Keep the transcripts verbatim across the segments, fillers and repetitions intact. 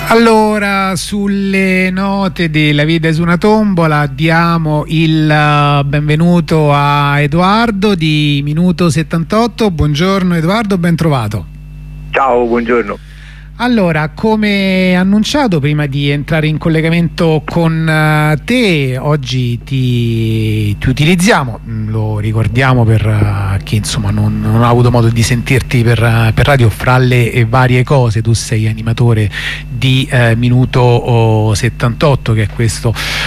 Allora, sulle note della vita su una tombola diamo il uh, benvenuto a Edoardo di Minuto settantotto. Buongiorno Edoardo, ben trovato. Ciao, buongiorno. Allora, come annunciato, prima di entrare in collegamento con uh, te, oggi ti, ti utilizziamo, lo ricordiamo per uh, chi insomma non, non ha avuto modo di sentirti per, uh, per radio. Fra le varie cose, tu sei animatore di uh, Minuto oh, settantotto, che è questo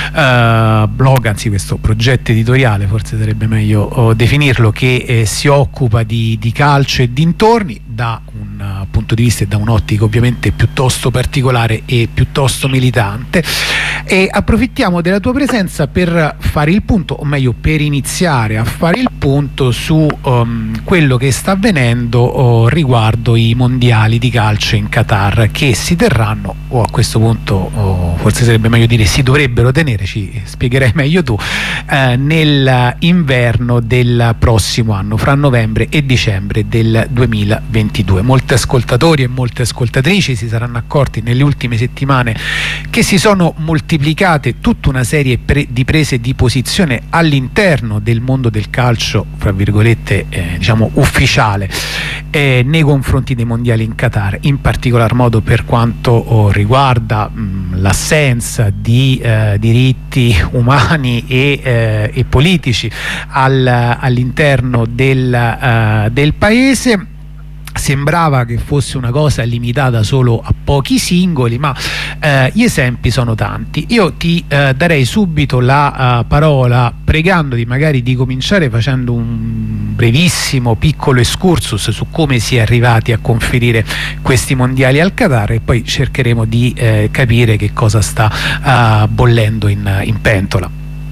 uh, blog, anzi questo progetto editoriale, forse sarebbe meglio oh, definirlo, che eh, si occupa di, di calcio e dintorni da un uh, punto di vista e da un'ottica ovviamente piuttosto particolare e piuttosto militante, e approfittiamo della tua presenza per fare il punto, o meglio per iniziare a fare il punto su um, quello che sta avvenendo oh, riguardo i mondiali di calcio in Qatar, che si terranno, o a questo punto oh, forse sarebbe meglio dire si dovrebbero tenere, ci spiegherai meglio tu, eh, nell'inverno del prossimo anno, fra novembre e dicembre del duemilaventidue. Molti ascoltatori e molte ascoltatrici si saranno accorti nelle ultime settimane che si sono moltiplicate tutta una serie pre di prese di posizione all'interno del mondo del calcio, fra virgolette eh, diciamo ufficiale, eh, nei confronti dei mondiali in Qatar, in particolar modo per quanto oh, riguarda l'assenza di eh, diritti umani e, eh, e politici al, all'interno del, uh, del paese. Sembrava che fosse una cosa limitata solo a pochi singoli, ma eh, gli esempi sono tanti. Io ti eh, darei subito la uh, parola, pregandoti magari di cominciare facendo un brevissimo piccolo excursus su come si è arrivati a conferire questi mondiali al Qatar, e poi cercheremo di eh, capire che cosa sta uh, bollendo in, in pentola.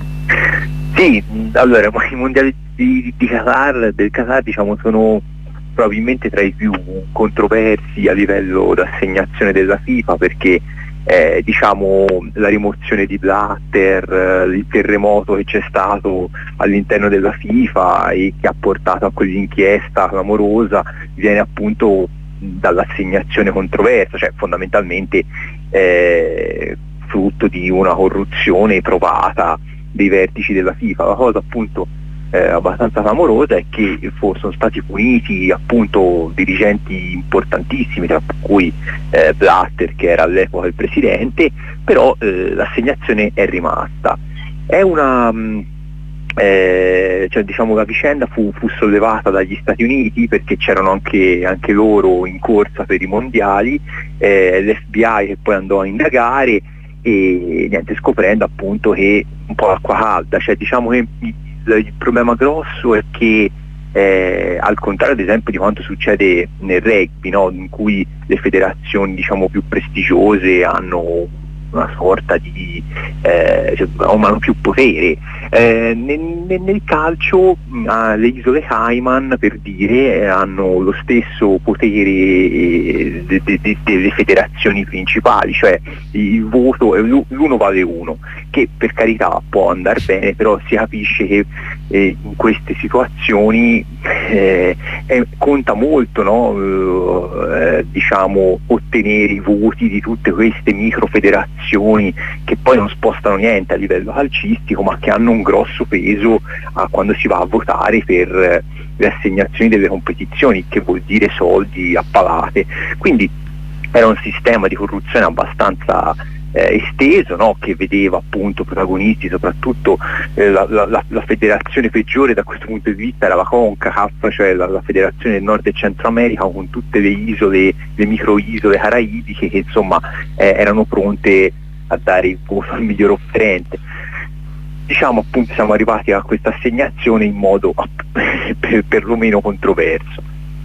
Sì, allora i mondiali di, di Qatar, del Qatar diciamo sono probabilmente tra i più controversi a livello d'assegnazione della FIFA, perché eh, diciamo la rimozione di Blatter, eh, il terremoto che c'è stato all'interno della FIFA e che ha portato a quell'inchiesta clamorosa viene appunto dall'assegnazione controversa, cioè fondamentalmente eh, frutto di una corruzione provata dei vertici della FIFA. La cosa appunto Eh, abbastanza clamorosa è che sono stati puniti appunto dirigenti importantissimi, tra cui eh, Blatter, che era all'epoca il presidente, però eh, l'assegnazione è rimasta. È una mh, eh, cioè diciamo la vicenda fu, fu sollevata dagli Stati Uniti, perché c'erano anche, anche loro in corsa per i mondiali, eh, l'F B I che poi andò a indagare e niente, scoprendo appunto che un po' l'acqua calda, cioè diciamo che il problema grosso è che eh, al contrario ad esempio di quanto succede nel rugby, no? In cui le federazioni diciamo più prestigiose hanno una sorta di eh, cioè, hanno più potere, eh, nel, nel calcio eh, le isole Cayman, per dire, eh, hanno lo stesso potere eh, de, de, de, delle federazioni principali, cioè il voto l'uno vale uno, che per carità può andare bene, però si capisce che eh, in queste situazioni eh, eh, conta molto, no? eh, diciamo ottenere i voti di tutte queste micro federazioni che poi non spostano niente a livello calcistico, ma che hanno un grosso peso a quando si va a votare per eh, le assegnazioni delle competizioni, che vuol dire soldi a palate. Quindi era un sistema di corruzione abbastanza eh, esteso, no? Che vedeva appunto protagonisti soprattutto eh, la, la, la federazione peggiore da questo punto di vista era la CONCACAF, cioè la, la federazione del Nord e Centro America, con tutte le isole, le microisole caraibiche che insomma eh, erano pronte a dare il voto al miglior offerente. Diciamo appunto siamo arrivati a questa assegnazione in modo per, perlomeno controverso.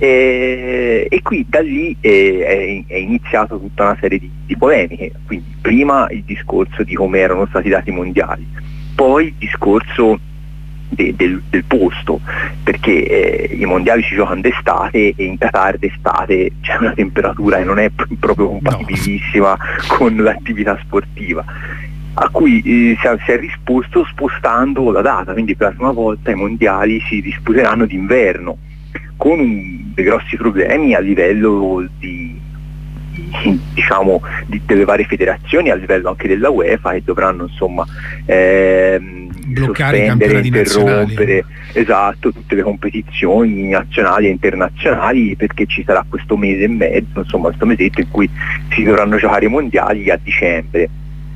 E, e qui da lì è, è iniziato tutta una serie di, di polemiche. Quindi prima il discorso di come erano stati dati i mondiali, poi il discorso de, del, del posto, perché eh, i mondiali si giocano d'estate e in Qatar d'estate c'è una temperatura che non è proprio compatibilissima no. con l'attività sportiva, a cui eh, si, è, si è risposto spostando la data. Quindi per la prima volta i mondiali si disputeranno d'inverno, con un, dei grossi problemi a livello di, di diciamo di, delle varie federazioni a livello anche della UEFA, e dovranno insomma ehm, bloccare sospendere, i interrompere esatto tutte le competizioni nazionali e internazionali, perché ci sarà questo mese e mezzo, insomma questo mesetto in cui si dovranno giocare i mondiali a dicembre.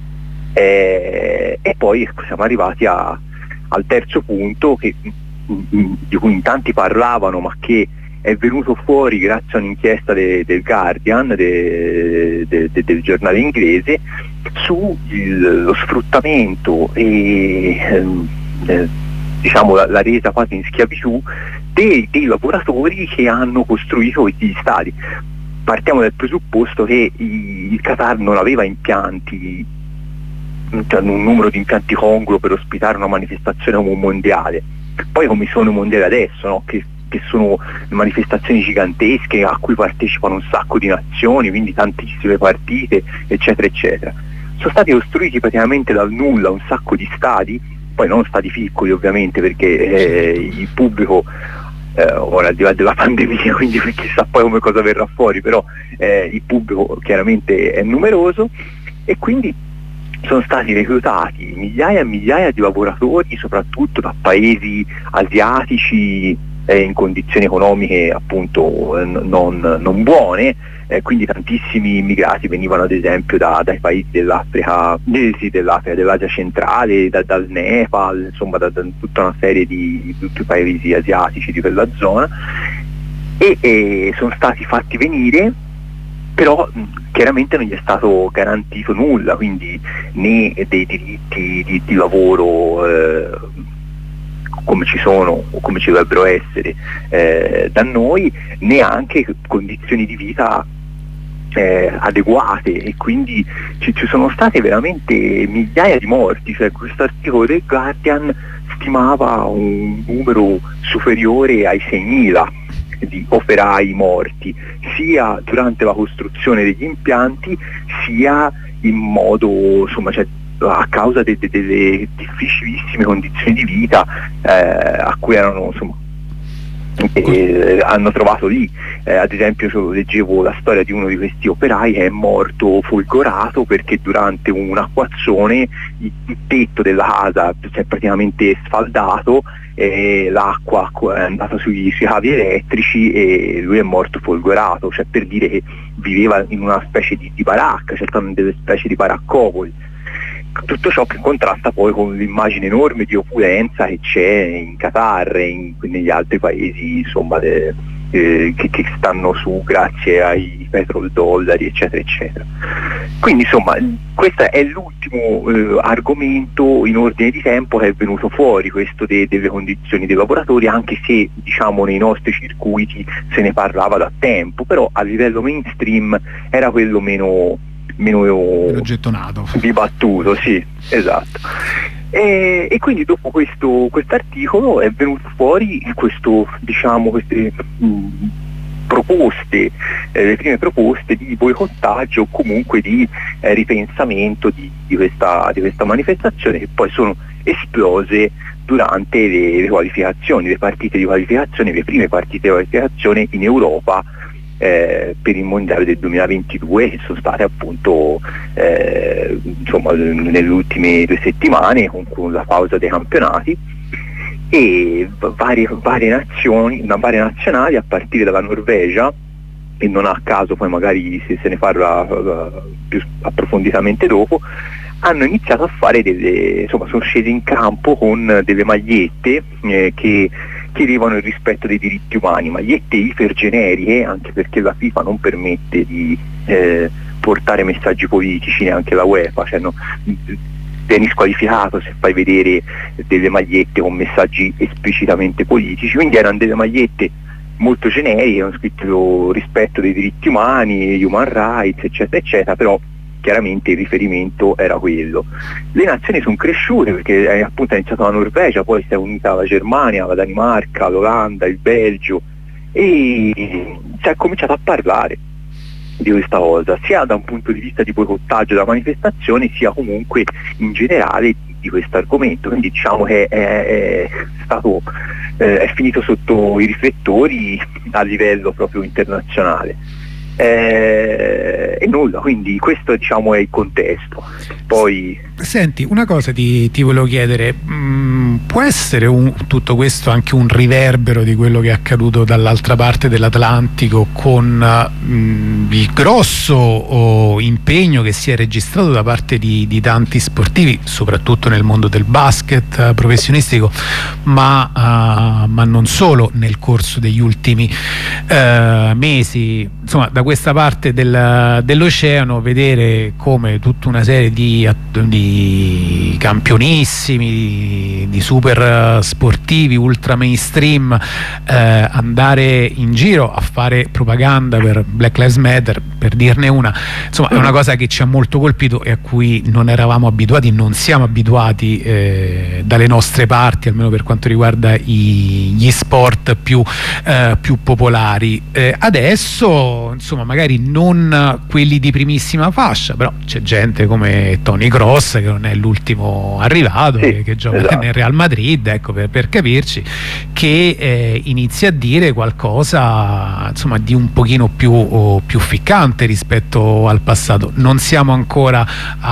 E, e poi siamo arrivati a, al terzo punto che, di cui in tanti parlavano, ma che è venuto fuori grazie a un'inchiesta de, del Guardian, de, de, de, del giornale inglese, su il, lo sfruttamento e eh, diciamo la, la resa quasi in schiavitù dei, dei lavoratori che hanno costruito questi stadi. Partiamo dal presupposto che il Qatar non aveva impianti, cioè un numero di impianti congruo per ospitare una manifestazione come un mondiale. Poi come sono i mondiali adesso, no? che, che sono manifestazioni gigantesche a cui partecipano un sacco di nazioni, quindi tantissime partite, eccetera eccetera. Sono stati costruiti praticamente dal nulla un sacco di stadi, poi non stadi piccoli ovviamente, perché eh, il pubblico eh, ora al di là della pandemia, quindi chissà poi come cosa verrà fuori, però eh, il pubblico chiaramente è numeroso, e quindi sono stati reclutati migliaia e migliaia di lavoratori, soprattutto da paesi asiatici eh, in condizioni economiche appunto eh, non, non buone, eh, quindi tantissimi immigrati venivano ad esempio da, dai paesi dell'Africa, eh, sì, dell'Africa, dell'Asia centrale, da, dal Nepal, insomma da, da tutta una serie di, di tutti i paesi asiatici di quella zona, e, e sono stati fatti venire, però chiaramente non gli è stato garantito nulla, quindi né dei diritti di, di lavoro eh, come ci sono o come ci dovrebbero essere eh, da noi, neanche condizioni di vita eh, adeguate, e quindi ci, ci sono state veramente migliaia di morti. Cioè, questo articolo del Guardian stimava un numero superiore ai seimila di operai morti, sia durante la costruzione degli impianti, sia in modo, insomma, cioè, a causa de- de- delle difficilissime condizioni di vita eh, a cui erano, insomma, eh, hanno trovato lì. Eh, ad esempio leggevo la storia di uno di questi operai che è morto folgorato perché durante un acquazzone il, il tetto della casa si è praticamente sfaldato, e l'acqua è andata sui, sui cavi elettrici e lui è morto folgorato, cioè per dire che viveva in una specie di, di baracca, cioè stanno delle specie di baraccopoli. Tutto ciò che contrasta poi con l'immagine enorme di opulenza che c'è in Qatar e in, negli altri paesi, insomma, de, eh, che, che stanno su grazie ai petrodollari, eccetera eccetera. Quindi insomma questo è l'ultimo eh, argomento in ordine di tempo che è venuto fuori, questo de, delle condizioni dei lavoratori, anche se diciamo nei nostri circuiti se ne parlava da tempo, però a livello mainstream era quello meno meno, meno gettonato, dibattuto, sì, esatto. E, e quindi dopo questo quest'articolo è venuto fuori questo, diciamo, queste mh, proposte, eh, le prime proposte di boicottaggio o comunque di eh, ripensamento di, di, questa, di questa manifestazione, che poi sono esplose durante le, le qualificazioni, le partite di qualificazione, le prime partite di qualificazione in Europa Eh, per il mondiale del duemilaventidue, che sono state appunto eh, insomma nelle ultime due settimane con, con la pausa dei campionati, e varie, varie nazioni, varie nazionali a partire dalla Norvegia, e non a caso poi magari se, se ne parla uh, più approfonditamente dopo, hanno iniziato a fare delle, insomma sono scesi in campo con delle magliette eh, che chiedevano il rispetto dei diritti umani, magliette ipergeneriche, anche perché la FIFA non permette di eh, portare messaggi politici, neanche la UEFA, cioè no, vieni squalificato se fai vedere delle magliette con messaggi esplicitamente politici, quindi erano delle magliette molto generiche, hanno scritto rispetto dei diritti umani, human rights, eccetera eccetera, però chiaramente il riferimento era quello. Le nazioni sono cresciute perché è, appunto è iniziata la Norvegia, poi si è unita la Germania, la Danimarca, l'Olanda, il Belgio, e si è cominciato a parlare di questa cosa, sia da un punto di vista di boicottaggio della manifestazione, sia comunque in generale di, di questo argomento. Quindi diciamo che è, è stato eh, è finito sotto i riflettori a livello proprio internazionale. eh, e nulla, quindi questo diciamo è il contesto. Poi senti, una cosa ti, ti volevo chiedere, mh, può essere un, tutto questo anche un riverbero di quello che è accaduto dall'altra parte dell'Atlantico, con mh, il grosso oh, impegno che si è registrato da parte di, di tanti sportivi, soprattutto nel mondo del basket uh, professionistico, ma, uh, ma non solo, nel corso degli ultimi uh, mesi, insomma, da questa parte del, dell'oceano, vedere come tutta una serie di di campionissimi, di, di super sportivi ultra mainstream eh, andare in giro a fare propaganda per Black Lives Matter, per dirne una, insomma è una cosa che ci ha molto colpito e a cui non eravamo abituati, non siamo abituati eh, dalle nostre parti, almeno per quanto riguarda i, gli sport più, eh, più popolari. Eh, adesso insomma magari non quelli di primissima fascia, però c'è gente come Toni Kroos, che non è l'ultimo arrivato, sì, che, che gioca esatto. nel Real Madrid, ecco, per, per capirci, che eh, inizia a dire qualcosa insomma di un pochino più, oh, più ficcante rispetto al passato. Non siamo ancora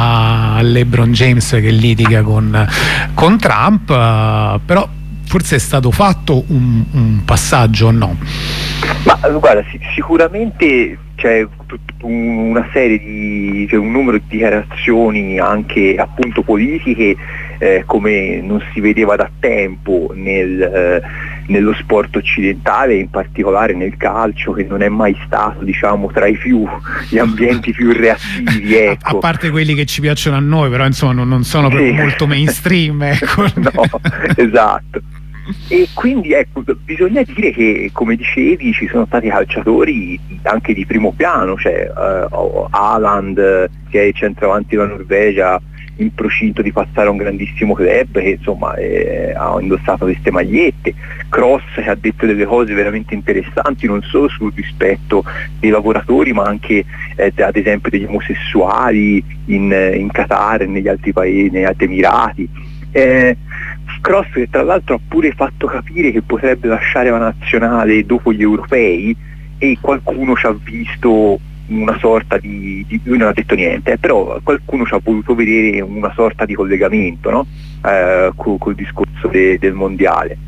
a LeBron James che litiga con, con Trump, uh, però forse è stato fatto un, un passaggio o no? Ma guarda, sicuramente c'è una serie di, c'è un numero di dichiarazioni anche appunto politiche eh, come non si vedeva da tempo nel, eh, nello sport occidentale, in particolare nel calcio, che non è mai stato diciamo tra i più gli ambienti più reattivi, ecco. A, a parte quelli che ci piacciono a noi, però insomma non, non sono proprio sì. molto mainstream, ecco. No, esatto. E quindi ecco, bisogna dire che, come dicevi, ci sono stati calciatori anche di primo piano, cioè uh, Haaland, che è il centravanti della Norvegia, in procinto di passare a un grandissimo club, che insomma eh, ha indossato queste magliette. Kroos, che ha detto delle cose veramente interessanti non solo sul rispetto dei lavoratori, ma anche eh, ad esempio degli omosessuali in, in Qatar e negli altri paesi, negli altri Emirati. Eh, Kroos, che tra l'altro ha pure fatto capire che potrebbe lasciare la nazionale dopo gli europei, e qualcuno ci ha visto una sorta di, di lui non ha detto niente, eh, però qualcuno ci ha voluto vedere una sorta di collegamento, no? eh, col, col discorso de, del mondiale.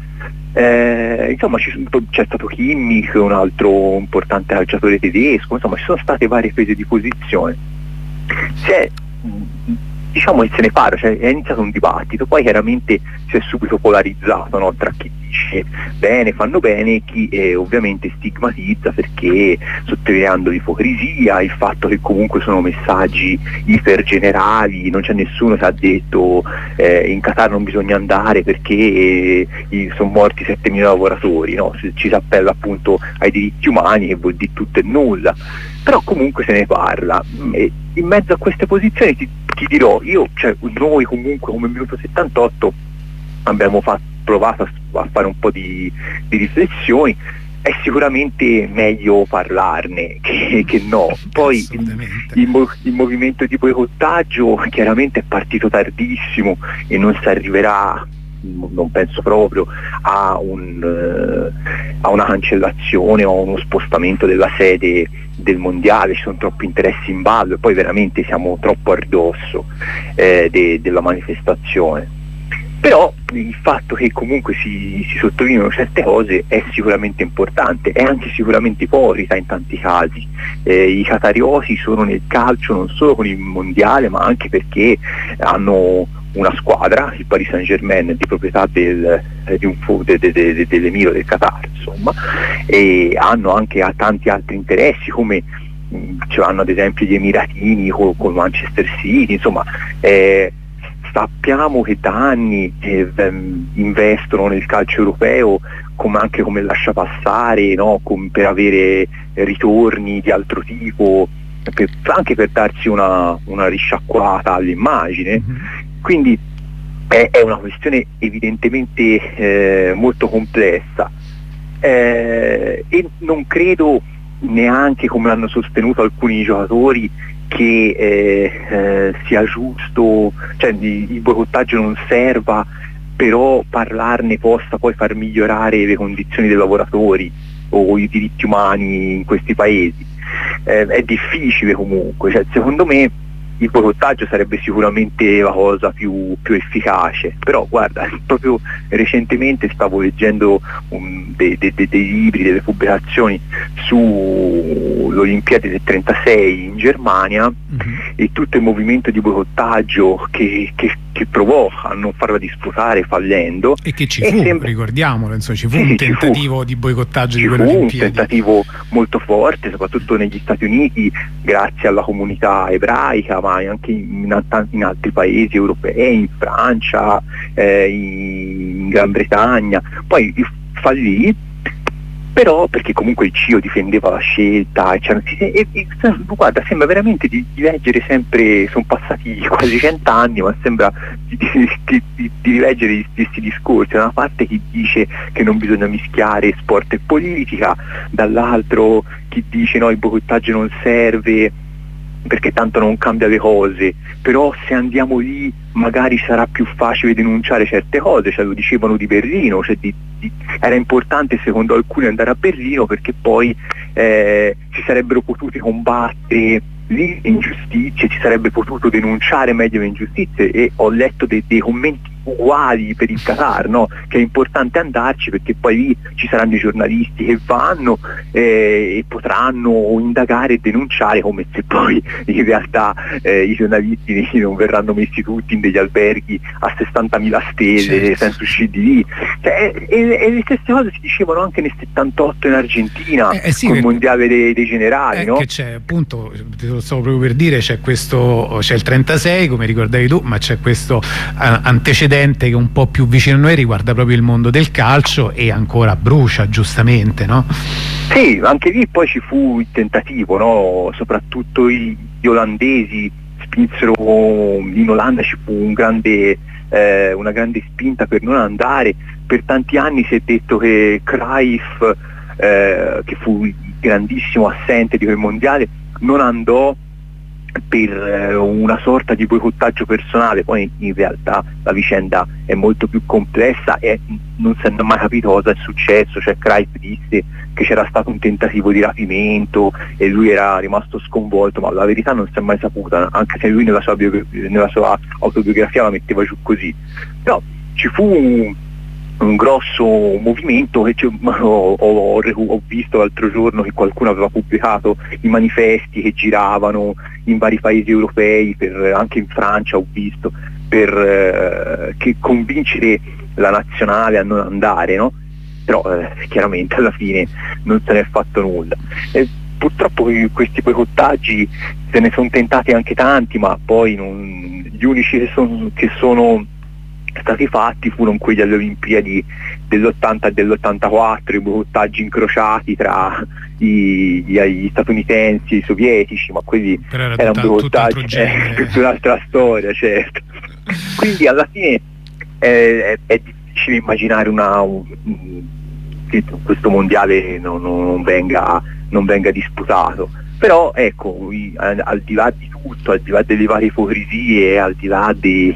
Eh, insomma ci, c'è stato Kimmich, un altro importante calciatore tedesco, insomma ci sono state varie prese di posizione. C'è, diciamo che se ne parla, cioè è iniziato un dibattito, poi chiaramente si è subito polarizzato, no? Tra chi dice bene, fanno bene, e chi eh, ovviamente stigmatizza, perché sottolineando l'ipocrisia, il fatto che comunque sono messaggi ipergenerali, non c'è nessuno che ha detto eh, in Qatar non bisogna andare perché eh, sono morti settemila lavoratori, no? Ci si appella appunto ai diritti umani, che vuol dire tutto e nulla, però comunque se ne parla. E in mezzo a queste posizioni ti, ti dirò, io, cioè noi comunque come Minuto settantotto abbiamo fatto, provato a, a fare un po' di, di riflessioni. È sicuramente meglio parlarne che, che no. Poi il, il, il movimento di boicottaggio chiaramente è partito tardissimo e non si arriverà, non penso proprio, a, un, uh, a una cancellazione o uno spostamento della sede del mondiale. Ci sono troppi interessi in ballo e poi veramente siamo troppo a ridosso eh, de, della manifestazione. Però il fatto che comunque si, si sottolineano certe cose è sicuramente importante, è anche sicuramente ipocrita in tanti casi. Eh, i qatarioti sono nel calcio non solo con il mondiale, ma anche perché hanno una squadra, il Paris Saint-Germain, di proprietà del, eh, di un, de, de, de, de, dell'Emiro del Qatar, insomma, e hanno anche a tanti altri interessi, come mh, cioè hanno ad esempio gli Emiratini con, con Manchester City, insomma. Eh, sappiamo che da anni eh, investono nel calcio europeo come anche come lasciapassare, no? Come per avere ritorni di altro tipo, per, anche per darsi una, una risciacquata all'immagine. Mm-hmm. Quindi è, è una questione evidentemente eh, molto complessa, eh, e non credo neanche, come hanno sostenuto alcuni giocatori, che eh, eh, sia giusto, cioè il boicottaggio non serva, però parlarne possa poi far migliorare le condizioni dei lavoratori o i diritti umani in questi paesi. eh, è difficile comunque, cioè, secondo me il boicottaggio sarebbe sicuramente la cosa più, più efficace, però guarda, proprio recentemente stavo leggendo un, dei, dei, dei libri, delle pubblicazioni sulle Olimpiadi del trentasei in Germania, mm-hmm. e tutto il movimento di boicottaggio che, che, che provò a non farla disputare fallendo, e che ci fu, sembra... ricordiamolo, insomma, ci fu sì, un tentativo fu. di boicottaggio ci di quelle fu Olimpiadi. Un tentativo molto forte, soprattutto negli Stati Uniti, grazie alla comunità ebraica, ma anche in, in altri paesi europei, in Francia, eh, in Gran Bretagna. Poi fallì, però perché comunque il C I O difendeva la scelta, e, e, e guarda, sembra veramente di, di leggere sempre, sono passati quasi cent'anni, ma sembra di, di, di, di rileggere gli stessi discorsi. Da una parte chi dice che non bisogna mischiare sport e politica, dall'altro chi dice no, il boicottaggio non serve perché tanto non cambia le cose, però se andiamo lì magari sarà più facile denunciare certe cose, cioè lo dicevano di Berlino, cioè di, di, era importante secondo alcuni andare a Berlino perché poi eh, si sarebbero potute combattere lì le ingiustizie, si sarebbe potuto denunciare meglio le ingiustizie, e ho letto dei, dei commenti uguali per il Qatar, no? Che è importante andarci perché poi lì ci saranno i giornalisti che vanno eh, e potranno indagare e denunciare, come se poi in realtà eh, i giornalisti non verranno messi tutti in degli alberghi a sessantamila stelle, certo, senza uscire di lì. Cioè, e, e le stesse cose si dicevano anche nel settantotto in Argentina, eh, eh sì, con il mondiale dei, dei generali, eh, no? Che c'è, appunto, te lo stavo proprio per dire, c'è questo, c'è il trentasei come ricordavi tu, ma c'è questo uh, antecedente che è un po' più vicino a noi, riguarda proprio il mondo del calcio e ancora brucia, giustamente, no? Sì, anche lì poi ci fu il tentativo, no? Soprattutto gli, gli olandesi spinsero, in Olanda ci fu un grande, eh, una grande spinta per non andare. Per tanti anni si è detto che Cruyff, eh, che fu il grandissimo assente di quel mondiale, non andò per una sorta di boicottaggio personale. Poi in realtà la vicenda è molto più complessa e non si è mai capito cosa è successo. Cioè Cruyff disse che c'era stato un tentativo di rapimento e lui era rimasto sconvolto, ma la verità non si è mai saputa, anche se lui nella sua, bio- nella sua autobiografia la metteva giù così. Però ci fu un, un grosso movimento che ho, ho, ho visto l'altro giorno che qualcuno aveva pubblicato i manifesti che giravano in vari paesi europei, per, anche in Francia ho visto, per eh, che convincere la nazionale a non andare, no? Però eh, chiaramente alla fine non se ne è fatto nulla. E purtroppo questi boicottaggi se ne sono tentati anche tanti, ma poi non, gli unici che, son, che sono stati fatti furono quelli alle Olimpiadi dell'ottanta e dell'ottantaquattro, i boicottaggi incrociati tra i, gli, gli statunitensi e i sovietici, ma quelli era erano boicottaggi, è tutta un'altra storia, certo. Quindi alla fine eh, è, è difficile immaginare una, un, che questo mondiale non, non, venga, non venga disputato. Però ecco, al, al di là di tutto, al di là delle varie ipocrisie, al di là dei,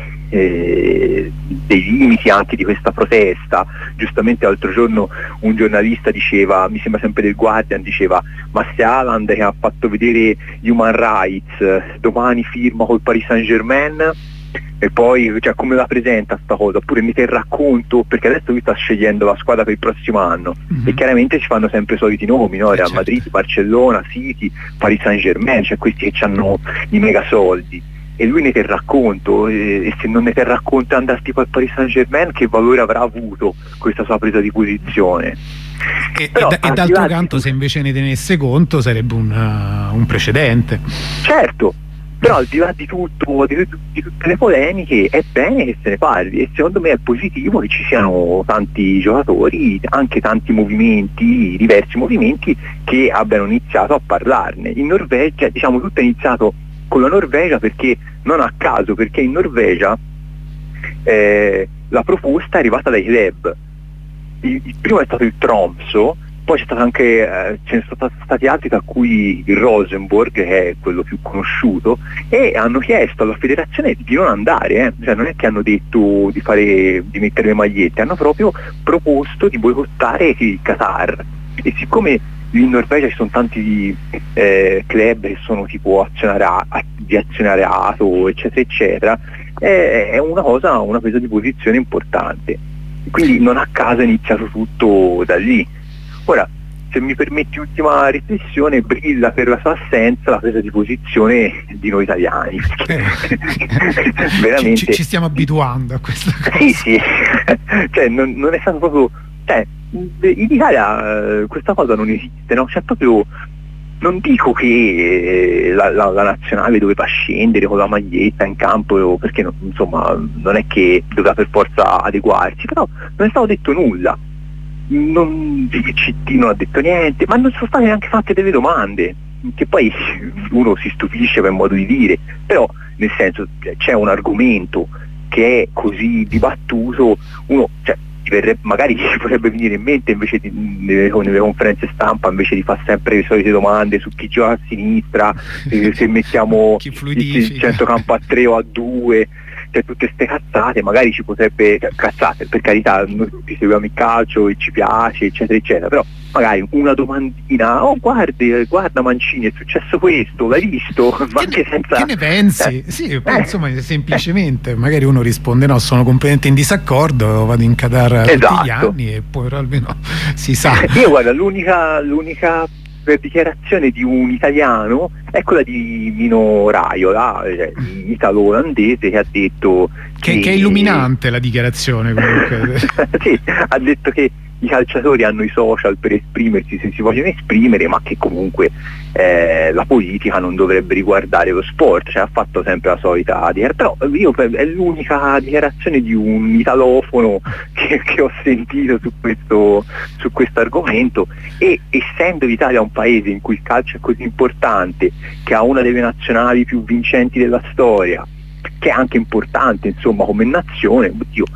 eh, dei limiti anche di questa protesta, giustamente l'altro giorno un giornalista diceva, mi sembra sempre del Guardian, diceva: ma se Haaland, che ha fatto vedere Human Rights, domani firma col Paris Saint-Germain, e poi cioè, come la presenta sta cosa? Oppure mi terrà conto, perché adesso lui sta scegliendo la squadra per il prossimo anno, mm-hmm. e chiaramente ci fanno sempre i soliti nomi, no? Real Madrid, certo. Barcellona, City, Paris Saint-Germain, cioè questi che hanno i mega soldi, e lui ne terrà conto, e, e se non ne terrà conto e andare tipo al Paris Saint-Germain, che valore avrà avuto questa sua presa di posizione? E, Però, e, e d'altro canto, se invece ne tenesse conto, sarebbe un, uh, un precedente. Certo. Però al di là di tutto, di, di tutte le polemiche, è bene che se ne parli, e secondo me è positivo che ci siano tanti giocatori, anche tanti movimenti, diversi movimenti, che abbiano iniziato a parlarne. In Norvegia, diciamo, tutto è iniziato con la Norvegia, perché non a caso, perché in Norvegia eh, la proposta è arrivata dai club. Il, il primo è stato il Tromsø, poi c'è stato anche, eh, ce ne sono stati altri, tra cui il Rosenborg, che è quello più conosciuto, e hanno chiesto alla federazione di non andare, eh. Cioè non è che hanno detto di fare, di mettere le magliette, hanno proprio proposto di boicottare il Qatar. E siccome in Norvegia ci sono tanti eh, club che sono tipo azionaria, di azionariato, eccetera eccetera, è, è una cosa, una presa di posizione importante, quindi non a caso è iniziato tutto da lì. Ora, se mi permetti ultima riflessione, brilla per la sua assenza la presa di posizione di noi italiani. Eh, veramente ci, ci stiamo abituando a questa cosa. Sì, sì, cioè non, non è stato proprio, cioè, in Italia eh, questa cosa non esiste, no? Cioè proprio, non dico che eh, la, la, la nazionale doveva scendere con la maglietta in campo, perché no, insomma non è che doveva per forza adeguarsi, però non è stato detto nulla. Non, il C T non ha detto niente, ma non sono state neanche fatte delle domande, che poi uno si stupisce per modo di dire, però nel senso c'è un argomento che è così dibattuto, uno, cioè, verrebbe, magari ci potrebbe venire in mente invece di, nelle, nelle conferenze stampa, invece di fare sempre le solite domande su chi gioca a sinistra, eh, se mettiamo il centrocampo a tre o a due, cioè tutte ste cazzate, magari ci potrebbe, cioè, cazzate per carità, noi tutti seguiamo il calcio e ci piace eccetera eccetera, però magari una domandina, oh guardi, guarda Mancini, è successo questo, l'hai visto? Ma che, anche ne, senza... che ne pensi? Eh, sì, eh, insomma semplicemente eh. magari uno risponde no, sono completamente in disaccordo, vado in Qatar esatto. tutti gli anni e poi almeno si sa. Io guarda, l'unica, l'unica dichiarazione di un italiano è quella di Mino Raiola, cioè, italo-olandese, che ha detto che, che, che è illuminante la dichiarazione comunque. sì, ha detto che i calciatori hanno i social per esprimersi se si vogliono esprimere, ma che comunque eh, la politica non dovrebbe riguardare lo sport, cioè ha fatto sempre la solita dichiarazione, però io, è l'unica dichiarazione di un italofono che, che ho sentito su questo su questo argomento, e essendo l'Italia un paese in cui il calcio è così importante, che ha una delle nazionali più vincenti della storia, che è anche importante insomma come nazione, oddio,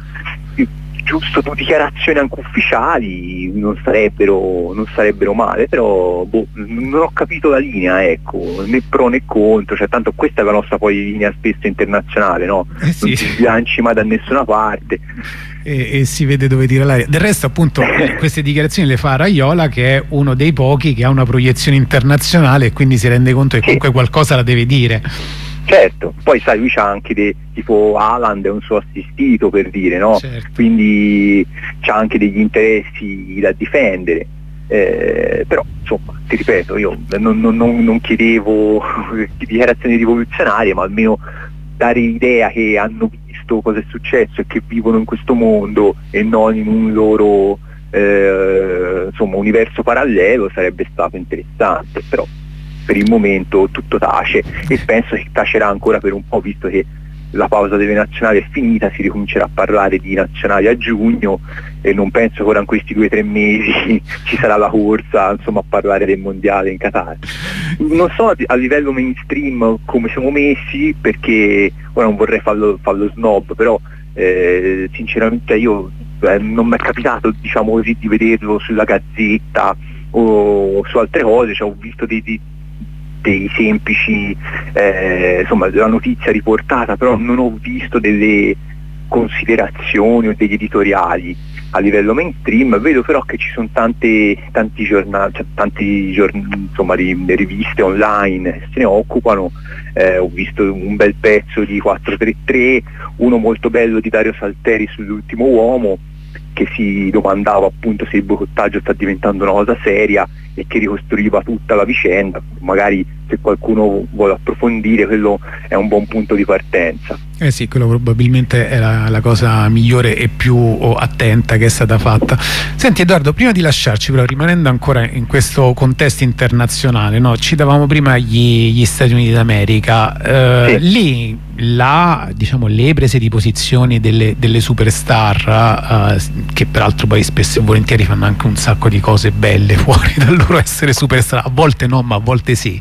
giusto due dichiarazioni anche ufficiali non sarebbero, non sarebbero male, però boh, non ho capito la linea, ecco, né pro né contro, cioè tanto questa è la nostra poi linea spesso internazionale, no? Eh sì. Non si sbilanci mai da nessuna parte. E, e si vede dove tira l'aria. Del resto appunto queste dichiarazioni le fa Raiola, che è uno dei pochi che ha una proiezione internazionale e quindi si rende conto che comunque qualcosa la deve dire. Certo, poi sai, lui c'ha anche dei, tipo Haaland è un suo assistito, per dire, no? Certo. Quindi c'ha anche degli interessi da difendere, eh, però insomma, ti ripeto, io non, non, non chiedevo dichiarazioni rivoluzionarie, ma almeno dare l'idea che hanno visto cosa è successo e che vivono in questo mondo e non in un loro eh, insomma universo parallelo sarebbe stato interessante, però per il momento tutto tace, e penso che tacerà ancora per un po', visto che la pausa delle nazionali è finita, si ricomincerà a parlare di nazionali a giugno e non penso che ora in questi due o tre mesi ci sarà la corsa insomma a parlare del mondiale in Qatar. Non so a livello mainstream come siamo messi, perché ora non vorrei farlo, farlo snob, però eh, sinceramente io eh, non mi è capitato, diciamo così, di vederlo sulla Gazzetta o su altre cose, cioè ho visto dei, dei dei semplici eh, insomma della notizia riportata, però non ho visto delle considerazioni o degli editoriali a livello mainstream. Vedo però che ci sono tante tanti giornali, cioè, tanti giorn- insomma di riviste online che se ne occupano. Eh, ho visto un bel pezzo di quattro tre tre, uno molto bello di Dario Salteri sull'ultimo uomo, che si domandava appunto se il boicottaggio sta diventando una cosa seria e che ricostruiva tutta la vicenda. Magari se qualcuno vuole approfondire, quello è un buon punto di partenza. Eh sì, quello probabilmente è la, la cosa migliore e più oh, attenta che è stata fatta. Senti Edoardo, prima di lasciarci, però, rimanendo ancora in questo contesto internazionale, no? Citavamo prima gli, gli Stati Uniti d'America, eh, sì. Lì la, diciamo, le prese di posizione delle, delle superstar, eh, che peraltro poi spesso e volentieri fanno anche un sacco di cose belle fuori dal loro essere superstar, a volte no ma a volte sì,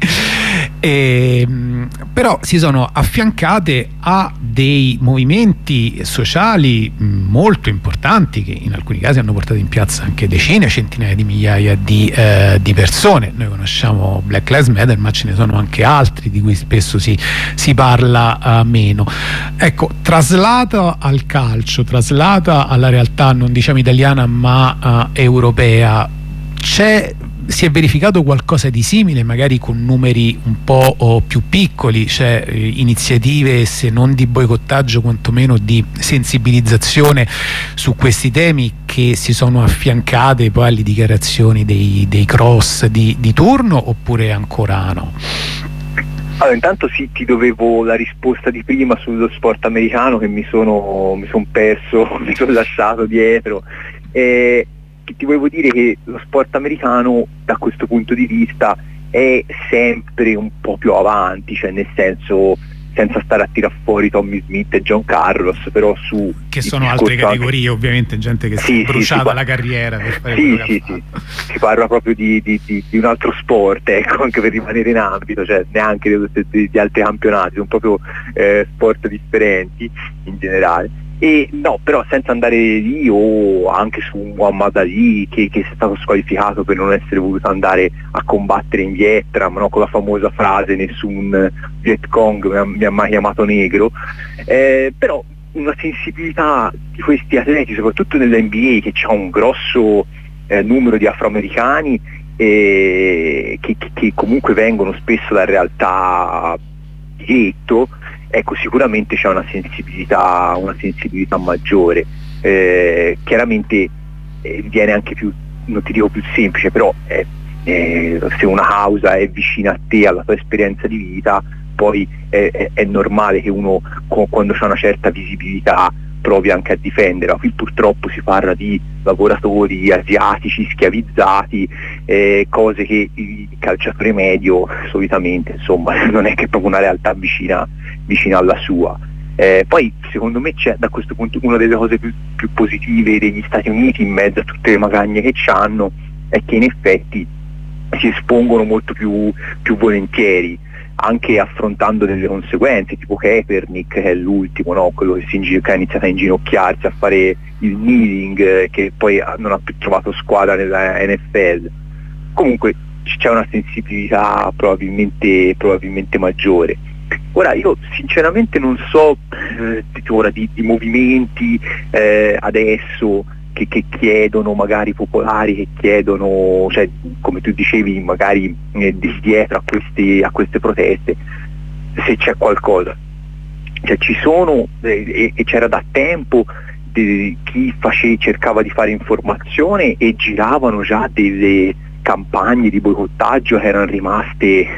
e, però si sono affiancate a dei movimenti sociali molto importanti che in alcuni casi hanno portato in piazza anche decine, centinaia di migliaia di, eh, di persone. Noi conosciamo Black Lives Matter, ma ce ne sono anche altri di cui spesso si, si parla uh, meno. Ecco, traslata al calcio, traslata alla realtà non diciamo italiana ma uh, europea, c'è si è verificato qualcosa di simile, magari con numeri un po' o più piccoli, cioè eh, iniziative se non di boicottaggio quantomeno di sensibilizzazione su questi temi, che si sono affiancate poi alle dichiarazioni dei, dei cross di, di turno, oppure ancora no? Allora, intanto sì, ti dovevo la risposta di prima sullo sport americano, che mi sono, mi son perso, mi sono lasciato dietro. Eh, ti volevo dire che lo sport americano da questo punto di vista è sempre un po' più avanti, cioè nel senso, senza stare a tirar fuori Tommy Smith e John Carlos, però su che sono altre categorie, anche, ovviamente gente che sì, si è bruciata sì, la carriera per fare sì, sì, sì. Si parla proprio di, di, di, di un altro sport, ecco, anche per rimanere in ambito, cioè neanche di, di, di altri campionati, sono proprio eh, sport differenti in generale. E no, però senza andare lì, o anche su Muhammad Ali che, che è stato squalificato per non essere voluto andare a combattere in Vietnam, no? Con la famosa frase nessun Viet Cong mi ha, mi ha mai chiamato negro, eh, però una sensibilità di questi atleti, soprattutto nell'N B A, che c'ha un grosso eh, numero di afroamericani eh, che, che, che comunque vengono spesso da realtà di ghetto. Ecco, sicuramente c'è una sensibilità, una sensibilità maggiore. Eh, chiaramente eh, viene anche più, non ti dico più semplice, però eh, eh, se una causa è vicina a te, alla tua esperienza di vita, poi è, è, è normale che uno quando c'è una certa visibilità provi anche a difenderla. Qui purtroppo si parla di lavoratori asiatici schiavizzati, eh, cose che il calciatore medio solitamente, insomma, non è che è proprio una realtà vicina, vicina alla sua. Eh, poi secondo me c'è da questo punto una delle cose più, più positive degli Stati Uniti, in mezzo a tutte le magagne che c'hanno, è che in effetti si espongono molto più, più volentieri, anche affrontando delle conseguenze, tipo Kaepernick, che è l'ultimo, no? Quello che, si, che ha iniziato a inginocchiarsi, a fare il kneeling, eh, che poi non ha più trovato squadra nella N F L. Comunque c'è una sensibilità probabilmente, probabilmente maggiore. Ora io sinceramente non so eh, ora di, di movimenti eh, adesso che, che chiedono, magari popolari, che chiedono, cioè come tu dicevi, magari eh, di dietro a, questi, a queste proteste, se c'è qualcosa. Cioè ci sono, eh, e c'era da tempo de, chi face, cercava di fare informazione, e giravano già delle campagne di boicottaggio che erano rimaste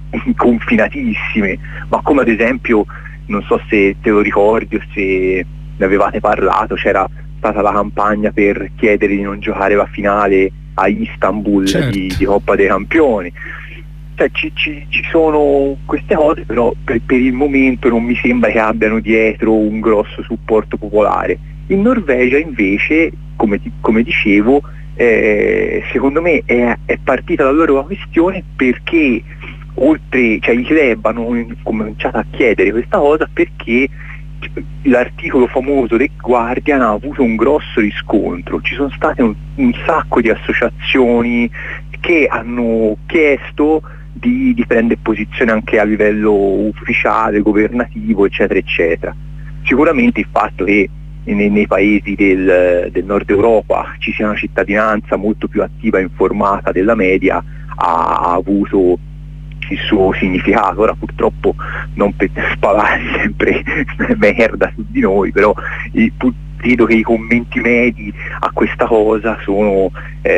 confinatissime, ma come ad esempio, non so se te lo ricordi o se ne avevate parlato, c'era stata la campagna per chiedere di non giocare la finale a Istanbul, certo, di, di Coppa dei Campioni. Cioè ci, ci, ci sono queste cose, però per, per il momento non mi sembra che abbiano dietro un grosso supporto popolare. In Norvegia invece, come, come dicevo, eh, secondo me è, è partita la loro questione perché oltre, cioè i club hanno cominciato a chiedere questa cosa perché l'articolo famoso del Guardian ha avuto un grosso riscontro. Ci sono state un, un sacco di associazioni che hanno chiesto di, di prendere posizione anche a livello ufficiale, governativo, eccetera eccetera. Sicuramente il fatto che nei, nei paesi del, del nord Europa ci sia una cittadinanza molto più attiva e informata della media ha, ha avuto il suo significato. Ora purtroppo, non per spalare sempre merda su di noi, però il, credo che i commenti medi a questa cosa sono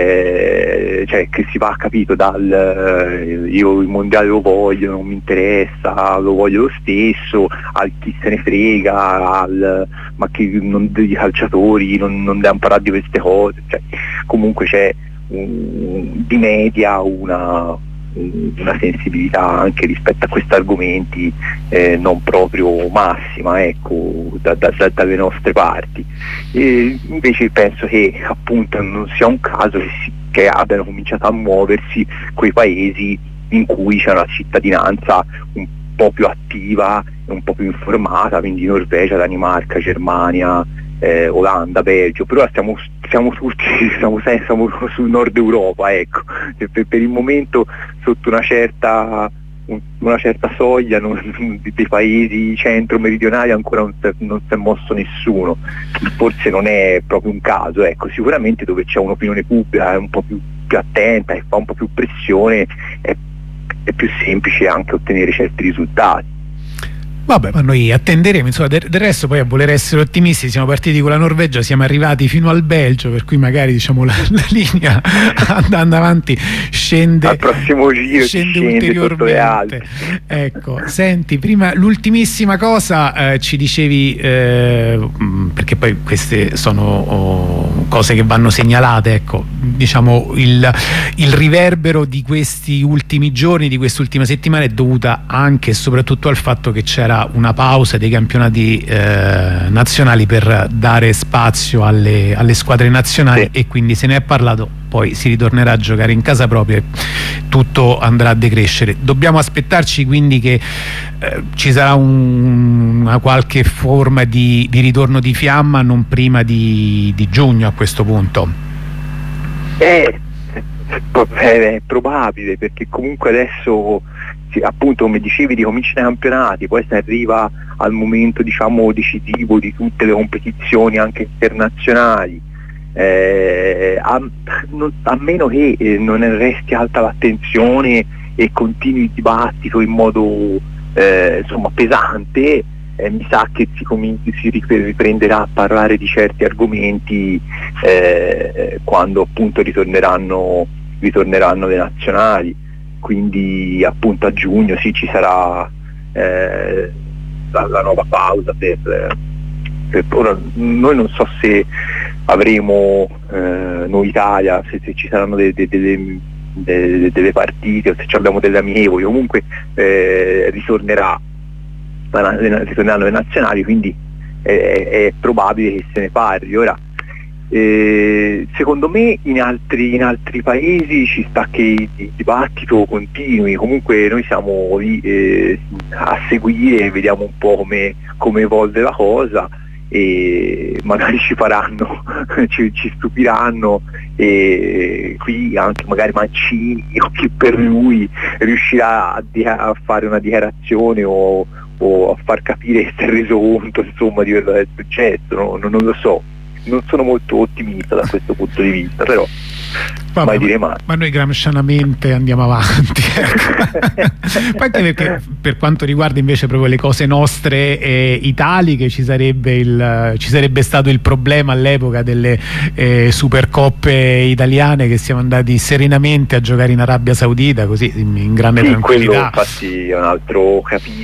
eh, cioè che si va, capito, dal eh, io il mondiale lo voglio, non mi interessa, lo voglio lo stesso, al chi se ne frega, al ma che non, dei calciatori non, non devono parlare di queste cose, cioè comunque c'è un, di media una una sensibilità anche rispetto a questi argomenti eh, non proprio massima, ecco, da, da, da, dalle nostre parti. E invece penso che appunto non sia un caso che, si, che abbiano cominciato a muoversi quei paesi in cui c'è una cittadinanza un po' più attiva e un po' più informata, quindi Norvegia, Danimarca, Germania, eh, Olanda, Belgio. Però stiamo, siamo tutti siamo, siamo sul nord Europa, ecco, per, per il momento sotto una certa una certa soglia non, dei paesi centro-meridionali ancora non si, non si è mosso nessuno. Forse non è proprio un caso, ecco. Sicuramente dove c'è un'opinione pubblica un po' più più attenta e fa un po' più pressione, è, è più semplice anche ottenere certi risultati. Vabbè, ma noi attenderemo, insomma, del, del resto poi, a voler essere ottimisti, siamo partiti con la Norvegia, siamo arrivati fino al Belgio, per cui magari, diciamo, la, la linea andando avanti scende al prossimo giro, scende, scende ulteriormente. Ecco, senti, prima l'ultimissima cosa, eh, ci dicevi, eh, perché poi queste sono oh, cose che vanno segnalate, ecco, diciamo il, il riverbero di questi ultimi giorni, di quest'ultima settimana è dovuta anche e soprattutto al fatto che c'era una pausa dei campionati eh, nazionali per dare spazio alle, alle squadre nazionali, sì. E quindi se ne è parlato, poi si ritornerà a giocare in casa propria e tutto andrà a decrescere. Dobbiamo aspettarci quindi che eh, ci sarà un, una qualche forma di, di ritorno di fiamma non prima di, di giugno a questo punto? Eh, è probabile, perché comunque adesso, sì, appunto, come dicevi, ricominciano i campionati, poi si arriva al momento, diciamo, decisivo di tutte le competizioni anche internazionali, eh, a, non, a meno che eh, non resti alta l'attenzione e continui il dibattito in modo eh, insomma pesante, eh, mi sa che si, cominci, si riprenderà a parlare di certi argomenti eh, quando appunto ritorneranno, ritorneranno le nazionali. Quindi appunto a giugno sì, ci sarà eh, la, la nuova pausa per, per ora noi non so se avremo eh, noi Italia, se, se ci saranno de, de, de, de, de, delle partite o se abbiamo delle amichevoli, comunque eh, ritornerà ritorneranno le nazionali, quindi è, è probabile che se ne parli. Ora Eh, secondo me in altri, in altri paesi ci sta che il dibattito continui, comunque noi siamo lì eh, a seguire e vediamo un po' come, come evolve la cosa, e magari ci faranno, ci, ci stupiranno, e qui anche magari Mancini o chi per lui riuscirà a, a fare una dichiarazione o, o a far capire che si è reso conto, insomma, di quello che è successo, no? non, non lo so. Non sono molto ottimista da questo punto di vista, però Vabbè, mai dire mai. Ma noi gramscianamente andiamo avanti, ecco. Poi anche perché per quanto riguarda invece proprio le cose nostre eh, italiche, ci sarebbe, il, ci sarebbe stato il problema all'epoca delle eh, supercoppe italiane, che siamo andati serenamente a giocare in Arabia Saudita, così in grande sì, tranquillità. Quello infatti è un altro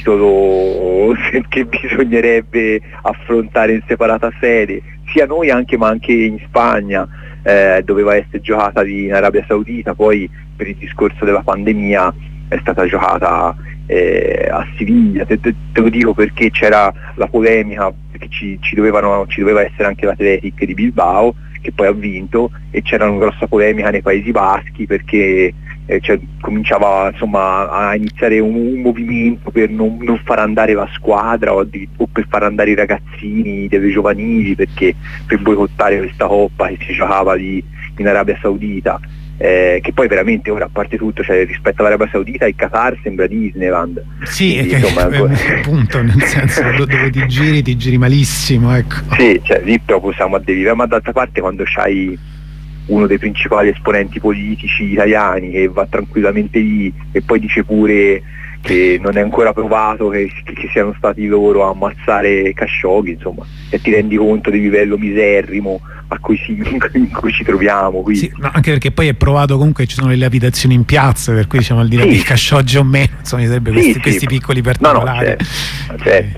capitolo che bisognerebbe affrontare in separata sede, sia noi anche ma anche in Spagna. Eh, doveva essere giocata lì in Arabia Saudita, poi per il discorso della pandemia è stata giocata eh, a Siviglia. Te, te, te lo dico perché c'era la polemica, perché ci, ci, dovevano, ci doveva essere anche l'Athletic di Bilbao, che poi ha vinto, e c'era una grossa polemica nei Paesi Baschi perché eh, cioè, cominciava insomma a iniziare un, un movimento per non, non far andare la squadra o, di, o per far andare i ragazzini delle giovanili, perché per boicottare questa coppa che si giocava lì in Arabia Saudita, eh, che poi veramente ora, a parte tutto, cioè, rispetto all'Arabia Saudita il Qatar sembra Disneyland. Sì, quindi, è insomma, che, ancora... appunto, nel senso dove ti giri ti giri malissimo, ecco. Sì, cioè lì proprio siamo a derivare, ma d'altra parte quando c'hai uno dei principali esponenti politici italiani che va tranquillamente lì e poi dice pure che non è ancora provato che, che siano stati loro a ammazzare Khashoggi, insomma, e ti rendi conto del livello miserrimo a cui si, in cui ci troviamo qui. Sì, no, anche perché poi è provato comunque che ci sono le abitazioni in piazza, per cui diciamo al di là sì. di Khashoggi o meno, insomma ci sarebbero sì, questi, sì. questi piccoli particolari. No, no, certo, certo.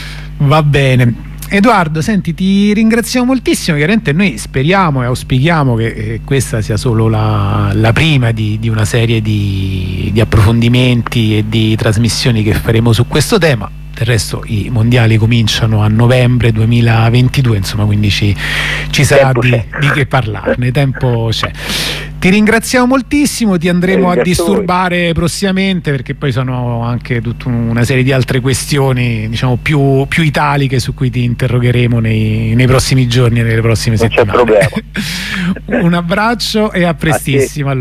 Va bene. Edoardo, senti, ti ringraziamo moltissimo. Chiaramente noi speriamo e auspichiamo che eh, questa sia solo la, la prima di, di una serie di, di approfondimenti e di trasmissioni che faremo su questo tema. Del resto i mondiali cominciano a novembre duemilaventidue, insomma, quindi ci, ci sarà di, di che parlarne, tempo c'è. Ti ringraziamo moltissimo, ti andremo a disturbare prossimamente, perché poi sono anche tutta una serie di altre questioni, diciamo, più, più italiche, su cui ti interrogheremo nei, nei prossimi giorni e nelle prossime non settimane. C'è problema. Un abbraccio e a prestissimo.